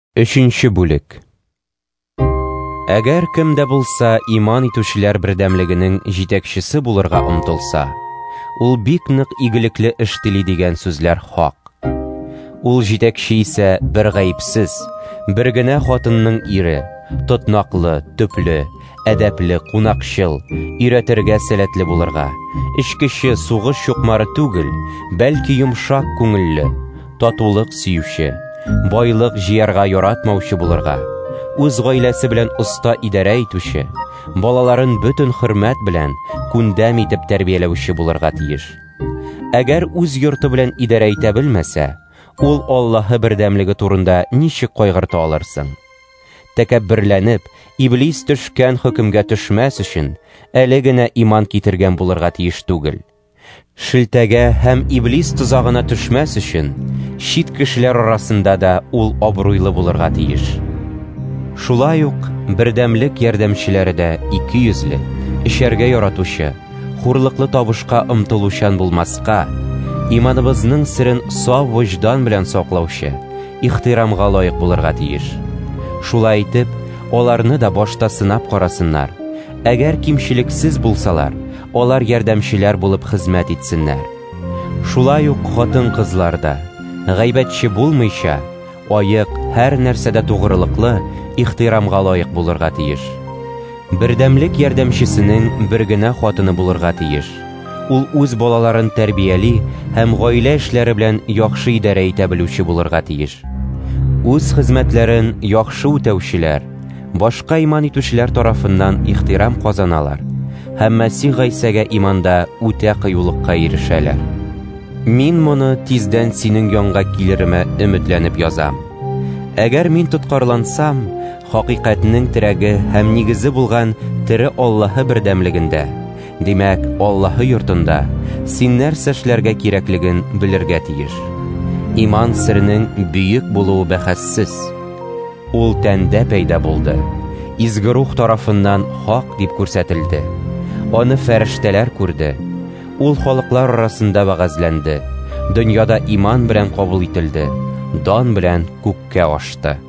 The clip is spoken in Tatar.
Өченче бүлек. Әгәр кемдә булса иман итүчеләр бердәмлегенең җитәкчесе булырга омтылса, ул бик нык игелекле эш тили дигән сүзләр хак. Ул җитәкче исә бер гаепсез, бер генә хатынның ире, тотнаклы, төпле, әдәпле, кунакчыл, өйрәтергә сәләтле булырга, эчкече, сугыш чукмары түгел, бәлки йомшак күңелле, татулык сөюче, байлык җыярга яратмаучы булырга, үз гаиләсе белән оста идарә итүче, балаларын бөтен хөрмәт белән күндәм итеп тәрбияләүче булырга тиеш. Әгәр үз йорты белән идарә итә белмәсә, ул Аллаһы бердәмлеге турында ничек кайгырта алырсың? Тәкәбберләнеп, иблис төшкән хөкемгә төшмәс өчен, әле генә иман китергән булырга тиеш түгел. Шелтәгә һәм иблис тузагына төшмәс өчен, чит кешеләр арасында да ул абруйлы булырга тиеш. Шулай ук бердәмлек ярдәмчеләре дә ике йөзле, эшәргә яратучы, хурлыклы табышка омтылучан булмаска, иманыбызның серен саф вөҗдан белән саклаучы, ихтирамга лаек булырга тиеш. Шулай итеп, аларны да башта сынап карасыннар. Әгәр кимчелексез булсалар, алар ярдәмчеләр булып хезмәт итсеннәр. Шулай ук хатын-кызлар да, гайбәтче булмыйча, аек, һәр нәрсәдә тугрылыклы, ихтирамга лаек булырга тиеш. Бердәмлек ярдәмчесенең бер генә хатыны булырга тиеш. Ул үз балаларын тәрбияли һәм гаилә эшләре белән яхшы идарә итә белүче булырга тиеш. Үз хезмәтләрен яхшы үтәүчеләр, башка иман итүчеләр тарафыннан ихтирам казаналар һәм Мәсих Гайсәгә иманда үтә кыюлыкка ирешәләр. Мин моны тиздән синең янга килеремә өметләнеп язам. Әгәр мин тоткарлансам, хакыйкатьнең терәге һәм нигезе булган тере Аллаһы бердәмлегендә, димәк, Аллаһы йортында, син нәрсә эшләргә кирәклеген белергә тиеш. Иман серенең бөек булуы бәхәссез. Ул тәндә пәйда булды. Изге рух тарафыннан хак дип күрсәтелде. Аны фәрештәләр күрде. Ул халыклар арасында вәгазьләнде. Дөньяда иман белән кабул ителде. Дан белән күккә ашты.